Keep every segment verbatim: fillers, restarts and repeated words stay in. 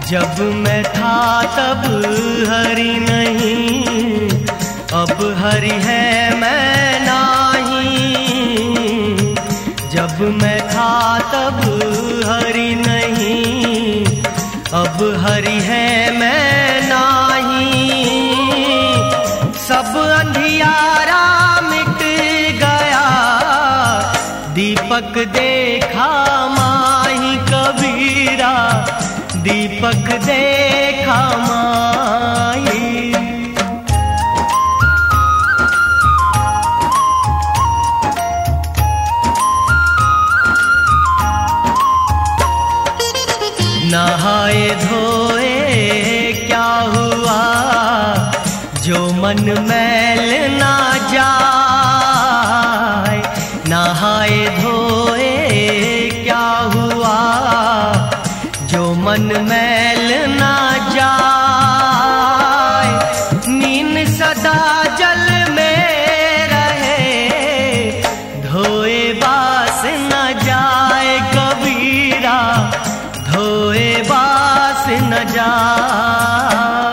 जब मैं था तब हरि नहीं, अब हरि है मैं नहीं। जब मैं था तब हरि नहीं, अब हरि है मैं नहीं। सब अंधियारा मिट गया, दीपक देखा माही कबीरा, दीपक देखा माही। नहाए धोए क्या हुआ, जो मन मैल ना जाए। नहाए धोए क्या हुआ, जो मन मैल ना जाए। नींद सदा जल में रहे, धोए बास न जाए कबीरा, धोए बास न जाए।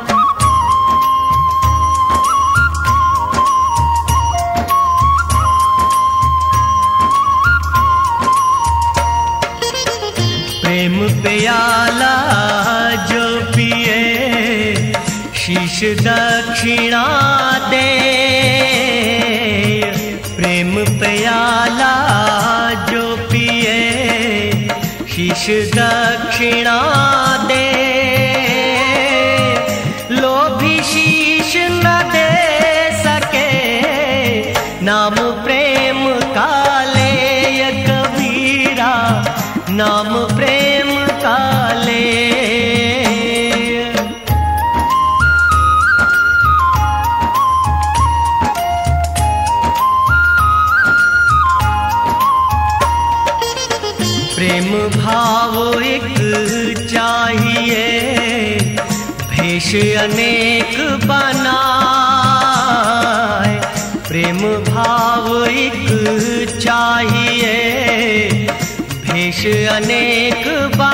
प्रेम प्याला जो पिए, शीश दक्षिणा दे। प्रेम प्याला जो पिए, शीश दक्षिणा दे। लोभी शीश न दे सके, नाम प्रेम का ले कबीरा, नाम प्रेम का ले। प्रेम भाव एक चाहिए, भेष अनेक बनाए। प्रेम भाव एक चाहिए, भेष अनेक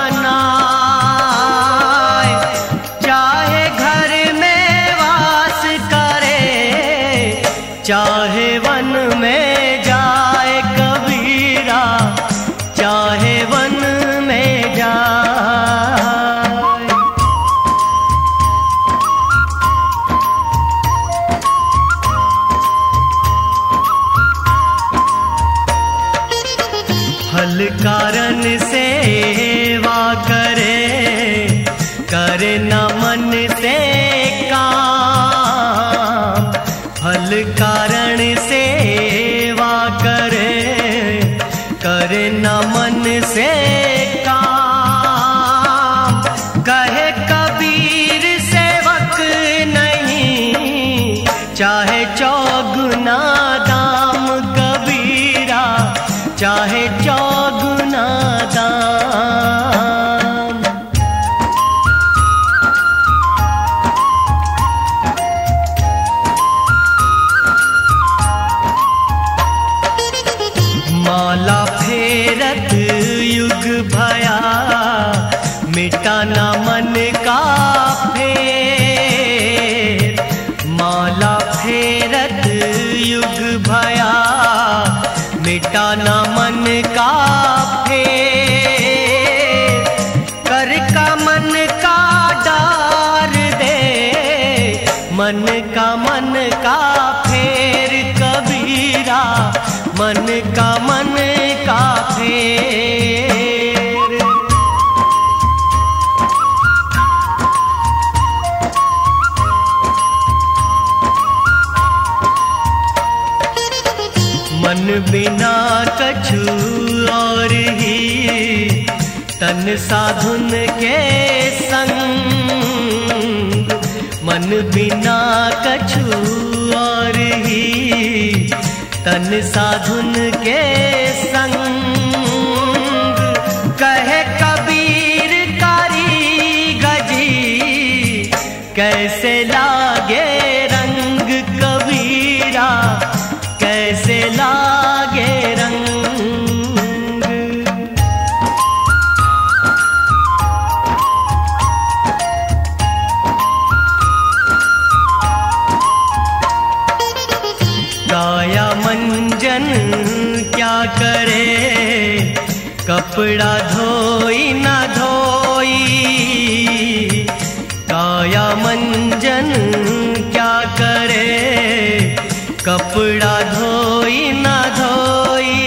बनाए। चाहे घर में वास करे, चाहे वन में जाए कबीरा, चाहे वन में जाए। फल कारण सेवा करे, करे न मन से काम। फल कारण सेवा करे, करे न मन से काम। कहे कबीर सेवक नहीं, चाहे चौगुना दाम कबीरा, चाहे चौगुना दाम। माला फेरत युग भया, मिटाना मन का फेर। माला फेरत युग भया, मिटाना मन का फेर। कर का मन का डार दे, मन का मन का फेर कबीरा, मन का मन का फेर। मन बिना कछु और ही, तन साधुन के संग। मन बिना कछु और ही, तन साधुन के संग। कहे कबीर कारी गजी, कैसे लागे रंग कबीरा, कैसे लागे रंग। कपड़ा धोई न धोई काया मंजन क्या करे, कपड़ा धोई न धोई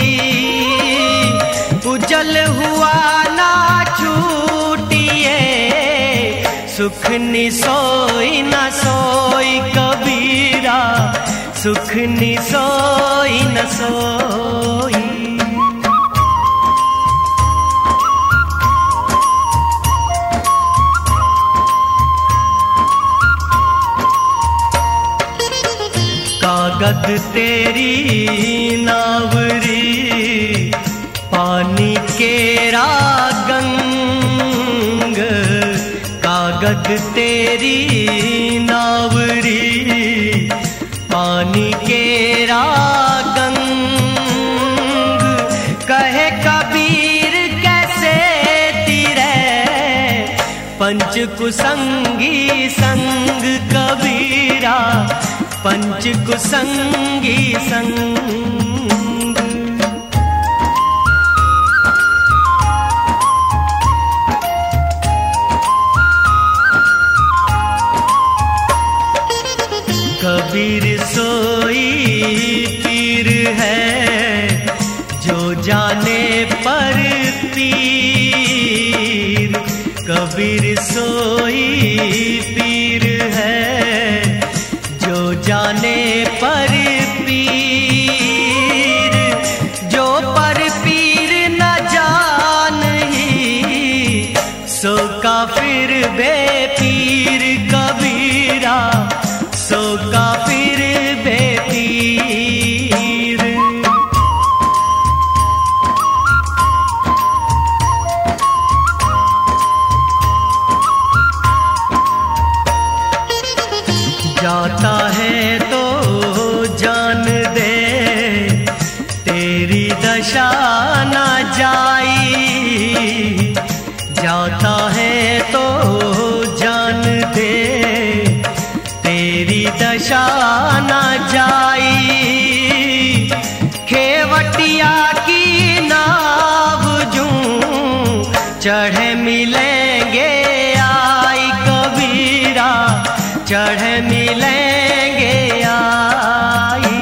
उजल हुआ ना छूटिए, सुख नि सोई न सोई कबीरा, सुख नि सोई न सोई। कागज तेरी नावरी पानी केरा गंग, कागज तेरी नावरी पानी केरा गंग, कहे कबीर कैसे तिरे पंच कुसंगी संग कबीरा, पंच कुसंगी संग। कबीर सोई पीर है जो जाने पर पीर, कबीर सोई पीर है जो जाने पर पीर, जो पर पीर न जानही सो काफिर बेपीर कबीरा, सो काफिर बेपीर। जाता है तो जान दे तेरी दशा न जाई, जाता है तो जान दे तेरी दशा न जाई, खेवटिया की नाव जूं चढ़े मिलेंगे आई कबीरा, चढ़े मिलेंगे आई।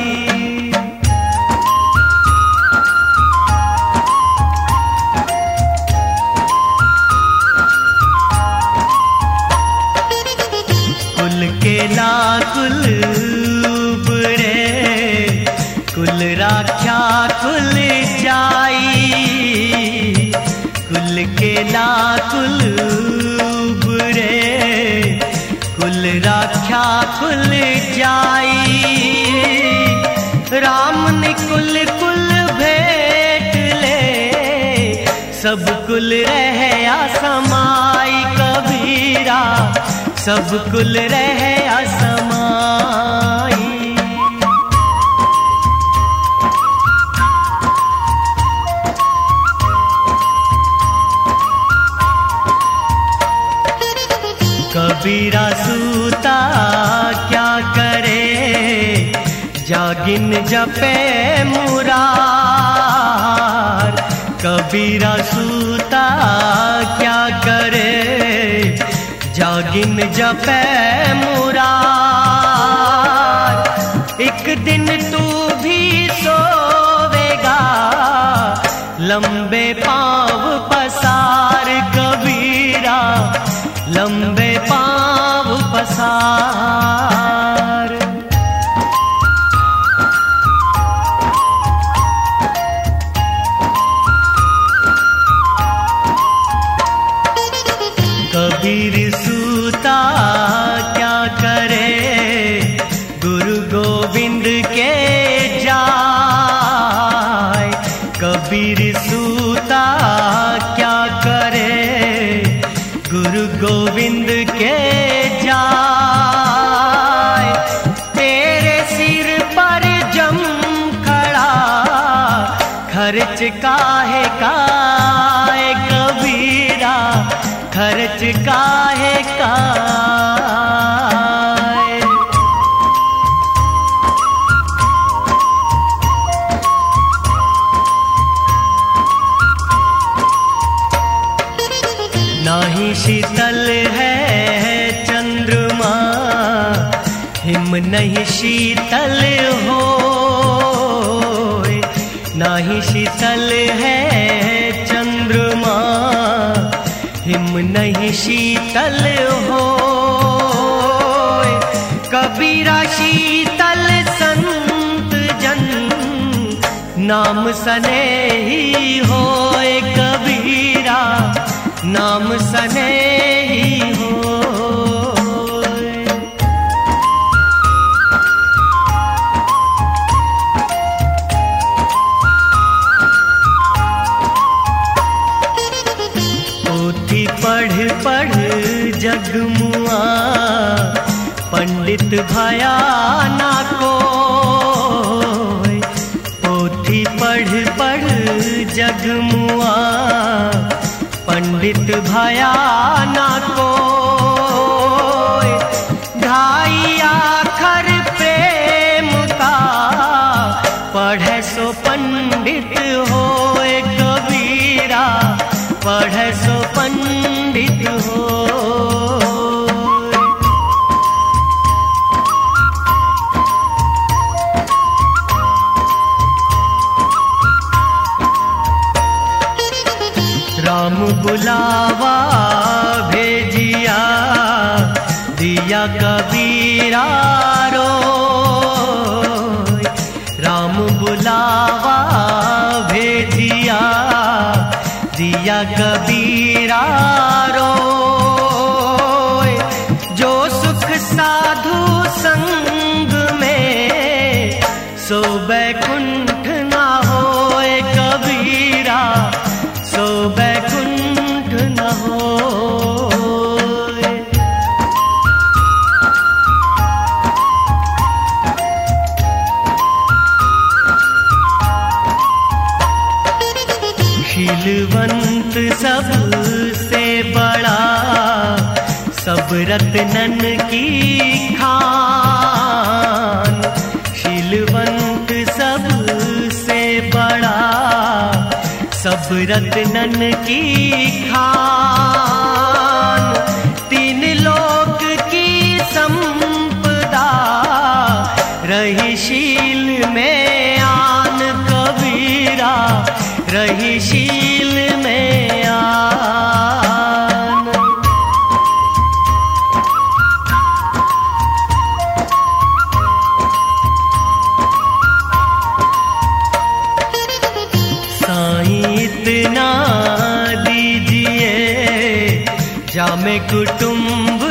कुल के लाकुल उपरे कुल राख्या खुल जाई, कुल के लाकुल उपरे कुल राख्या खुल जाई, राम निकुल कुल भेट ले सब कुल रह असमाई कबीरा, सब कुल रह असमाई। कबीरा सूता क्या करे जागिन जपे मुरार, कबीरा सूता क्या करे जागिन जपे मुरार, एक दिन तू भी सोवेगा लंबे पाँव पसार कबीरा, लंबे पाँव पसार। कबीर सूता क्या करे गुरु गोविंद के जाय, कबीर सूता क्या करे गुरु गोविंद के जाय, तेरे सिर पर जम खड़ा खर्च काहे का कबीरा, खर्च काहे का। नाही शीतल है चंद्रमा, हिम नहीं शीतल हो। नाही शीतल है चंद्रमा, हिम नहीं शीतल हो। कबीरा शीतल संत जन, नाम सने ही होए। कबीरा नाम सने ही हो। पोथी पढ़ पढ़ जगमुआ, पंडित भया ना कोय। पोथी पढ़ पढ़ जगमुआ, पंडित भया ना कोय। ढाई आखर प्रेम का, पढ़े सो पंडित होए। कबीरा पढ़े सो पंडित हो। राम बुलावा भेजिया, दिया कबीरा रोय। राम बुलावा भेजिया, दिया कबीरा रोय। जो सुख साधु संग में, सो बैकुंठ ना होए। कबीरा सो बैकुंठ न होए। शीलवंत सबसे बड़ा, सब रत्नन की खान। शीलवंत सबसे बड़ा, सब रत्नन की खान। तीन लोक की संपदा, रही शील में आन। कबीरा रही शील में आन। साईं इतना दीजिए, जामे कुटुंब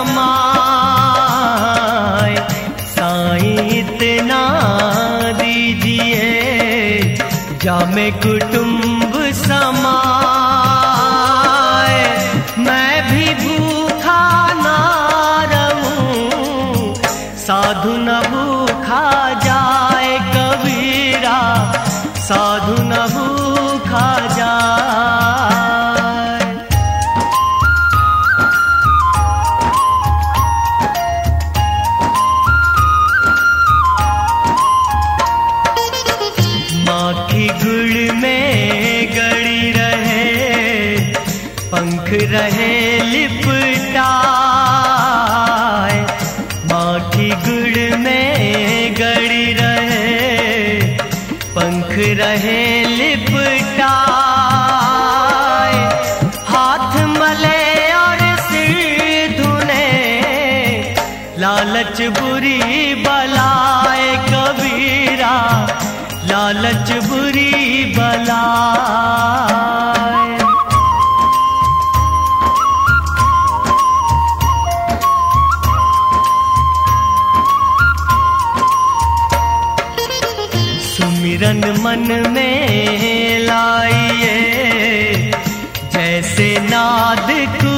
समाए। साईं इतना दीजिए, जामे कुटुंब समाए। मैं भी भूखा ना रहूं, साधु न भूखा जाए। कबीरा साधु न भूखा जाए। माखी गुड़ में गड़ी रहे, पंख रहे लिपटाए। माखी गुड़ में गड़ी रहे, पंख रहे लिपटाए। हाथ मले और सिर धुने, लालच बुरी बलाए। कबीरा लालच बुरी बलाए। सुमिरन मन में लाइए, जैसे नाद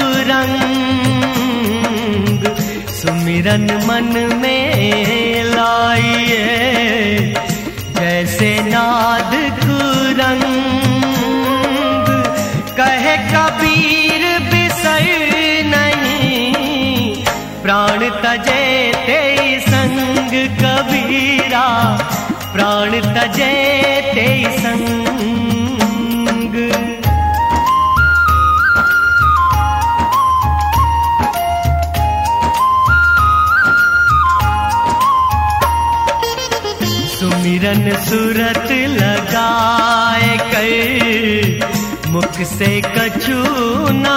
कुरंग। सुमिरन मन में लाइए, जैसे नाद कुरंग। कहे कबीर बिसर नहीं, प्राण तजे तेई संग। कबीरा प्राण तजे तेई संग। सूरत लगाए कर मुख से कछु ना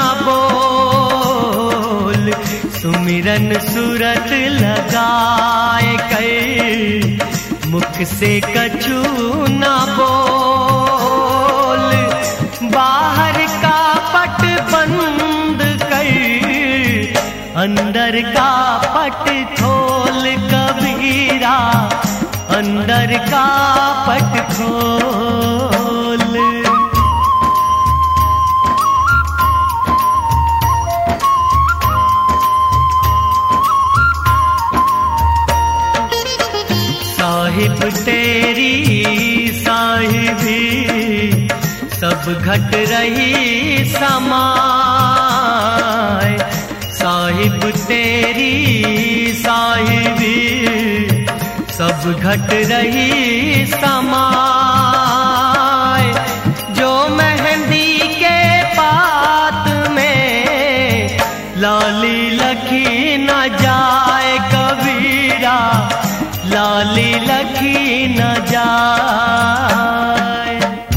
बोल। सुमिरन सूरत लगाए कर मुख से कछु ना बोल। बाहर का पट बंद कर अंदर का पट खोल कबीरा, अंदर का पट खोल। साहिब तेरी साहिबी सब घट रही समाए। साहिब तेरी साहिबी सब घट रही समाए। जो मेहंदी के पात में लाली लखी न जाए कबीरा, लाली लखी न जाए।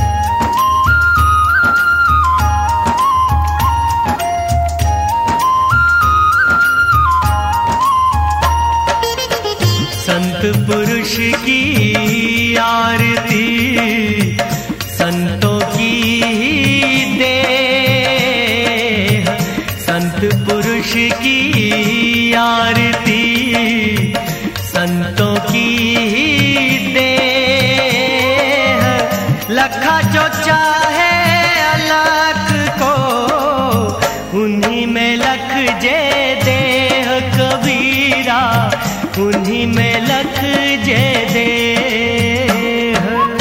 संत पुरुष की आरती संतों की देह। संत पुरुष की आरती संतों की देह। लखा जो चाहे अलख को उन्हीं में लख जे देह कबीरा, उन्हीं में लख जे देह।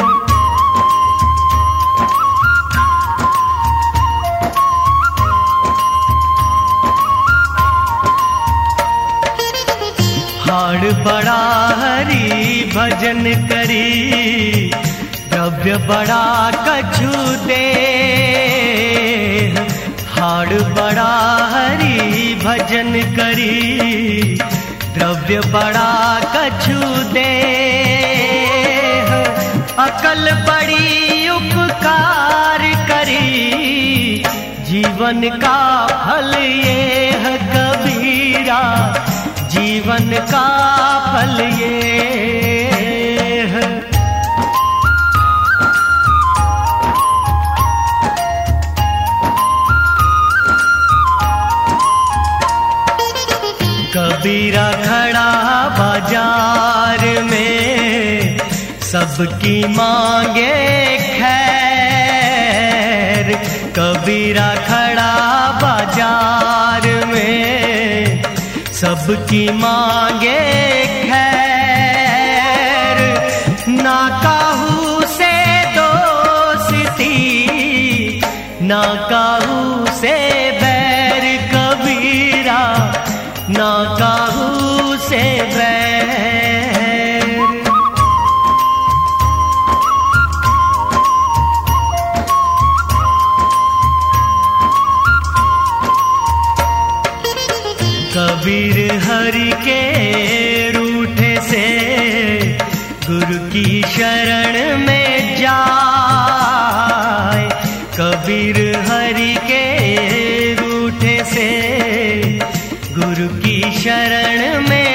हाड़ बड़ा हरि भजन करी द्रव्य बड़ा कछु दे। हाड़ बड़ा हरि भजन करी द्रव्य बड़ा कछु दे। अकल बड़ी उपकार करी जीवन का फल ये है कबीरा, जीवन का फल ये है। कबीरा खड़ा बाजार में सबकी मांगे खैर। कबीरा खड़ा बाजार में सबकी मांगे खैर। ना काहू से दोस्ती ना काहू से बैर कबीरा, ना काहू से बैर। कबीर हरि के रूठे से गुरु की शरण में जाए। कबीर हरि के रूठे से गुरु की शरण में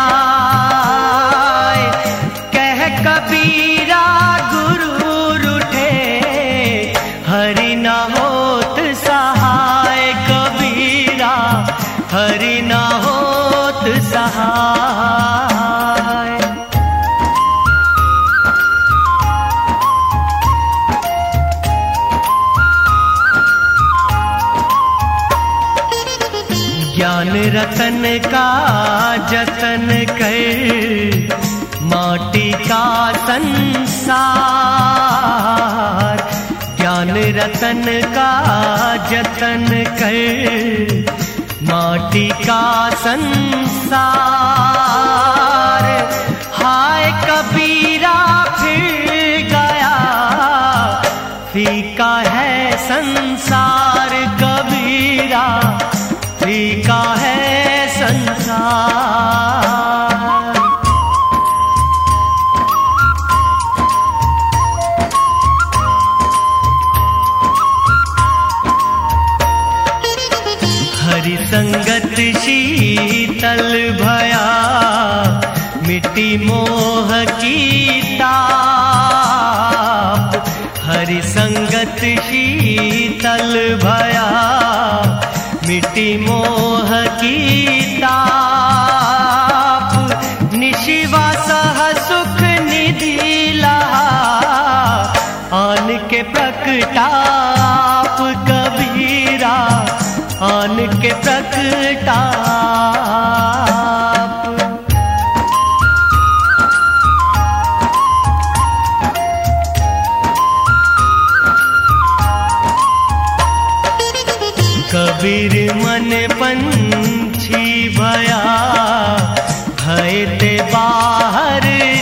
जाए। कह कबीरा गुरु रूठे हरि न होत सहाय कबीरा, हरि न होत सहाय। ज्ञान रतन का जतन कर माटी का संसार। ज्ञान रतन का जतन कर माटी का संसार। हाय कबीरा फिर गया फीका है संसार कबीरा, फीका है संसार। संगत शीतल भया, मिट्टी मोह की ताप। हरि संगत शीतल भया, मिट्टी मोह की ताप। निशिवा सह सुख निधि लहा, आन के प्रकटाप कबीरा, आन के प्रकटाप। कबीर मन पंछी भया, भय ते बाहर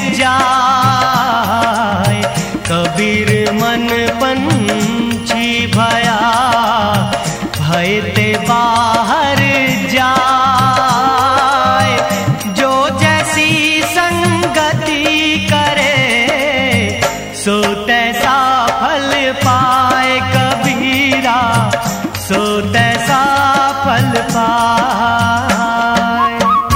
जाए। कबीर मन पंछी भया, भय ते बाहर जाए। जो जैसी संगति करे, सो तैसा फल पाए कबीरा, सो तैसा फल पाए।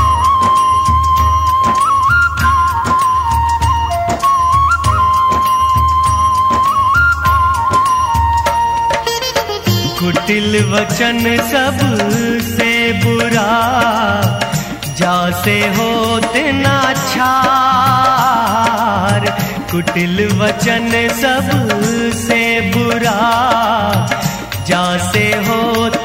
कुटिल वचन सब से बुरा, जासे होत नाछार। कुटिल वचन सब से बुरा, जासे होत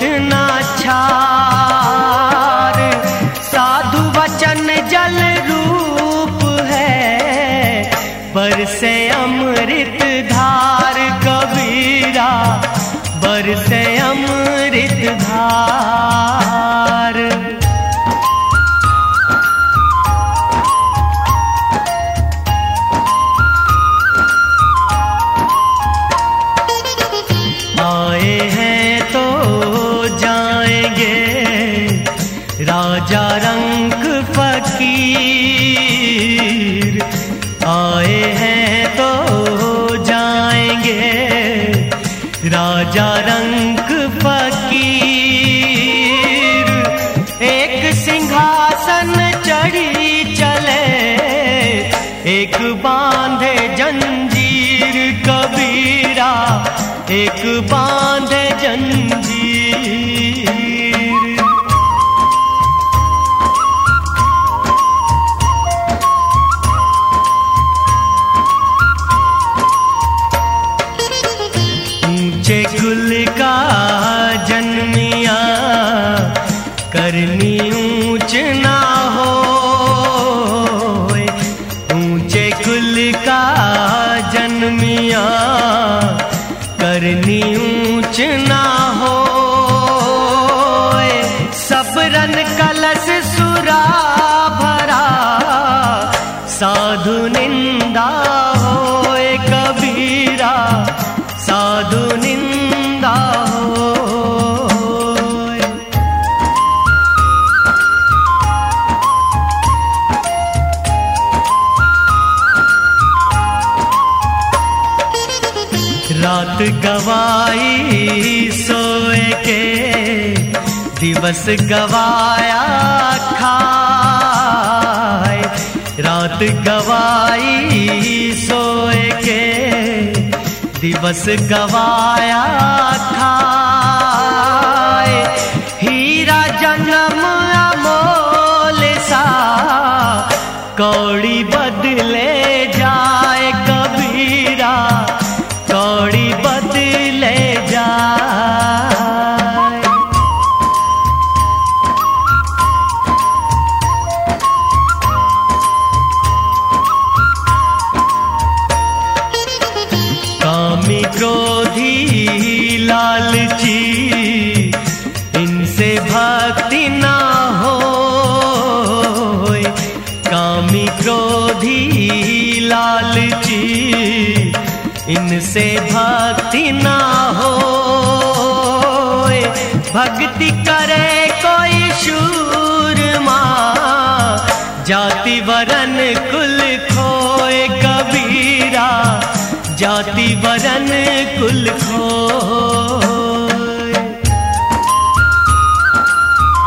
नाछार। साधु वचन जल रूप है, बरसे अमृत धार कबीरा, बरसे अमृत धार। आए हैं तो जाएंगे, राजा रंक फकीर। आए हैं तो जाएंगे, राजा रंक फकीर। एक सिंहासन चढ़ी चले, एक बांधे जंजीर कबीरा, एक बांधे जंजीर। ऊंचे कुल का जन्मिया, करनी ऊंच ना हो। ऊंचे कुल का जन्मिया, करनी ऊंच ना हो। सबरन कलश सुरा भरा, साधु निंदा होए कबीरा, साधु निंदा होए। रात गवाई सोए के, दिवस गवाया खाए। रात गवाई सोए के, दिवस गवाया खाए। हीरा जन्म अमोल सा, कौड़ी बदले जाए कबीरा, कौड़ी बदले जाए। कामी क्रोधी लालची, इनसे भक्ति ना हो। कामी क्रोधी लालची, इनसे भक्ति ना हो। भक्ति करे कोई शूरमा, जाति वरन कुल खोए कबीरा, जाति वरन कुल खोए।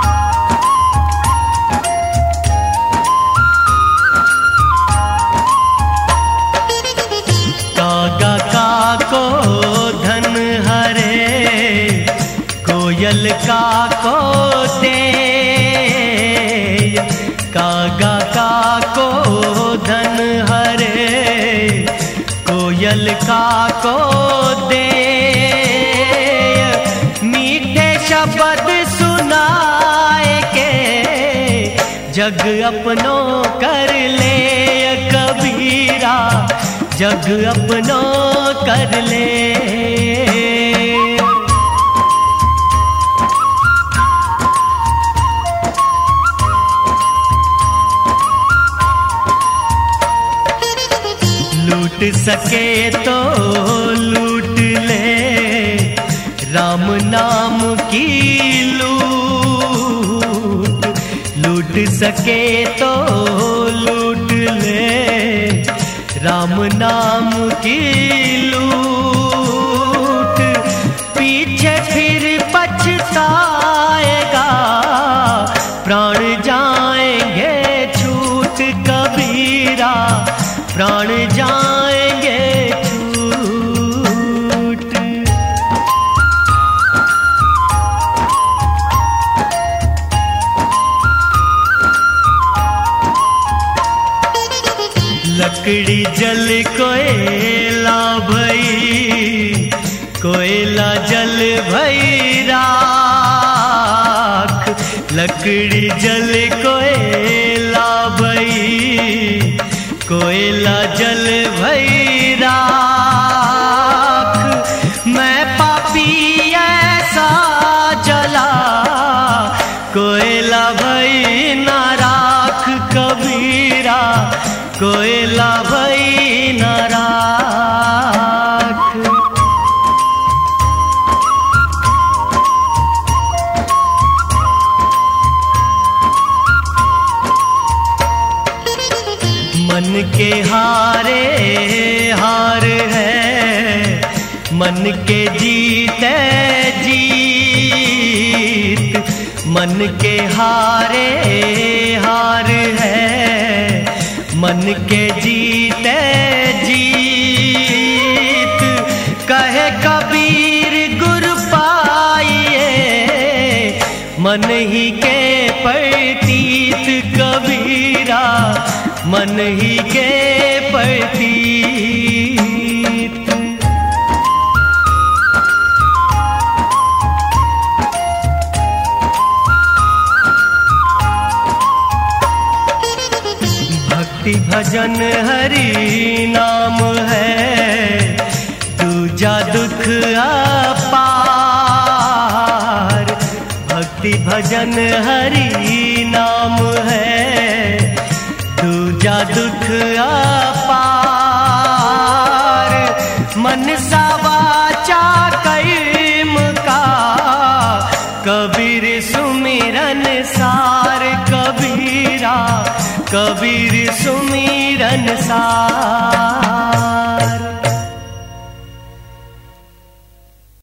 कोयल का को दे, कागा का को धन हरे, कोयल का को दे, मीठे शब्द सुनाए के जग अपनो कर ले कबीरा, जग अपनो कर ले। लूट सके तो लूट ले राम नाम की लूट, लूट सके तो लूट ले राम नाम की लूट, पीछे फिर पछताएगा प्राण जाएंगे छूट कबीरा, प्राण जाएंगे छूट। लकड़ी जल कोयला भई, कोयला जल भई राख, लकड़ी जल कोयला भई, कोयला जल भई राख, मैं पापी ऐसा जला, कोयला भई ना राख कबीरा, कोयला भई ना राख। मन के हारे हार है, मन के जीते जीत, मन के हारे हार है, मन के जीते जीत, कहे कबीर गुर पाइए मन ही के प्रतीत कबीरा, मन ही के प्रतीत। भक्ति भजन हरि नाम है, दूजा दुख अपार, भक्ति भजन हरि नाम है, दूजा दुख अपार, मन सा वाचा कर्म का कबीर सुमिरन सार कबीरा, कबीर सुमिरन सार।